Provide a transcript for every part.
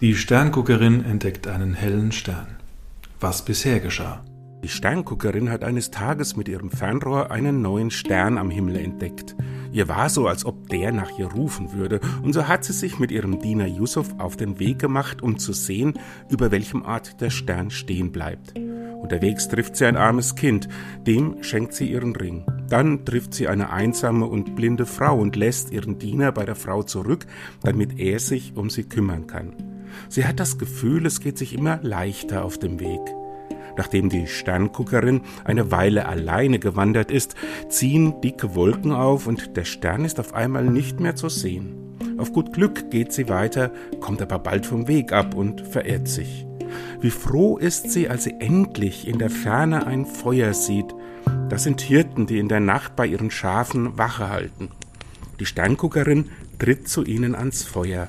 Die Sternguckerin entdeckt einen hellen Stern. Was bisher geschah? Die Sternguckerin hat eines Tages mit ihrem Fernrohr einen neuen Stern am Himmel entdeckt. Ihr war so, als ob der nach ihr rufen würde, und so hat sie sich mit ihrem Diener Yusuf auf den Weg gemacht, um zu sehen, über welchem Ort der Stern stehen bleibt. Unterwegs trifft sie ein armes Kind, dem schenkt sie ihren Ring. Dann trifft sie eine einsame und blinde Frau und lässt ihren Diener bei der Frau zurück, damit er sich um sie kümmern kann. Sie hat das Gefühl, es geht sich immer leichter auf dem Weg. Nachdem die Sternguckerin eine Weile alleine gewandert ist, ziehen dicke Wolken auf und der Stern ist auf einmal nicht mehr zu sehen. Auf gut Glück geht sie weiter, kommt aber bald vom Weg ab und verirrt sich. Wie froh ist sie, als sie endlich in der Ferne ein Feuer sieht. Das sind Hirten, die in der Nacht bei ihren Schafen Wache halten. Die Sternguckerin tritt zu ihnen ans Feuer.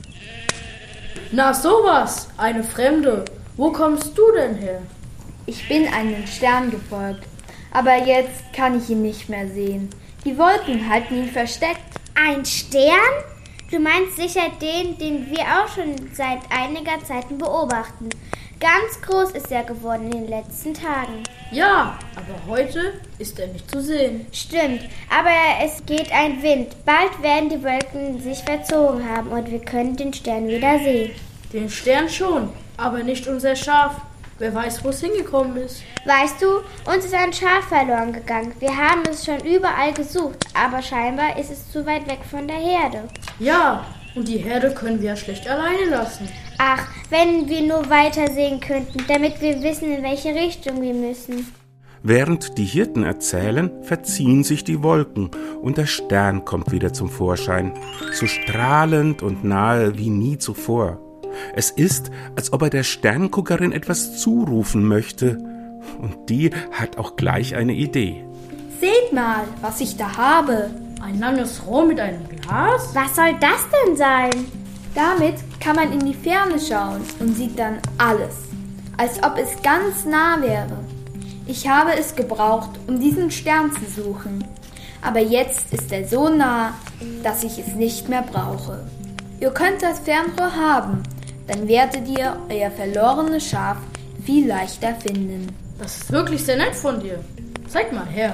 Na sowas, eine Fremde. Wo kommst du denn her? Ich bin einem Stern gefolgt, aber jetzt kann ich ihn nicht mehr sehen. Die Wolken halten ihn versteckt. Ein Stern? Du meinst sicher den wir auch schon seit einiger Zeit beobachten. Ganz groß ist er geworden in den letzten Tagen. Ja, aber heute ist er nicht zu sehen. Stimmt, aber es geht ein Wind. Bald werden die Wolken sich verzogen haben und wir können den Stern wieder sehen. Den Stern schon, aber nicht unser Schaf. Wer weiß, wo es hingekommen ist. Weißt du, uns ist ein Schaf verloren gegangen. Wir haben es schon überall gesucht, aber scheinbar ist es zu weit weg von der Herde. Ja, und die Herde können wir ja schlecht alleine lassen. Ach, wenn wir nur weiter sehen könnten, damit wir wissen, in welche Richtung wir müssen. Während die Hirten erzählen, verziehen sich die Wolken und der Stern kommt wieder zum Vorschein, so strahlend und nahe wie nie zuvor. Es ist, als ob er der Sternguckerin etwas zurufen möchte. Und die hat auch gleich eine Idee. Seht mal, was ich da habe. Ein langes Rohr mit einem Glas? Was soll das denn sein? Damit kann man in die Ferne schauen und sieht dann alles, als ob es ganz nah wäre. Ich habe es gebraucht, um diesen Stern zu suchen. Aber jetzt ist er so nah, dass ich es nicht mehr brauche. Ihr könnt das Fernrohr haben. Dann werdet ihr euer verlorenes Schaf viel leichter finden. Das ist wirklich sehr nett von dir. Zeig mal her.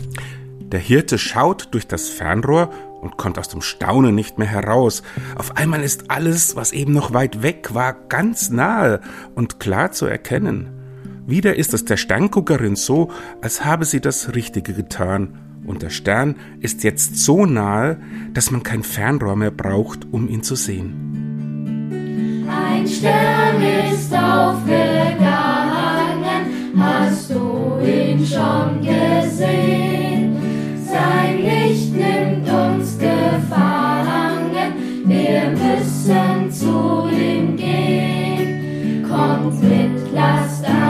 Der Hirte schaut durch das Fernrohr und kommt aus dem Staunen nicht mehr heraus. Auf einmal ist alles, was eben noch weit weg war, ganz nahe und klar zu erkennen. Wieder ist es der Sternguckerin so, als habe sie das Richtige getan. Und der Stern ist jetzt so nahe, dass man kein Fernrohr mehr braucht, um ihn zu sehen. Ein Stern ist aufgegangen, hast du ihn schon gesehen? Sein Licht nimmt uns gefangen, wir müssen zu ihm gehen. Kommt mit, lasst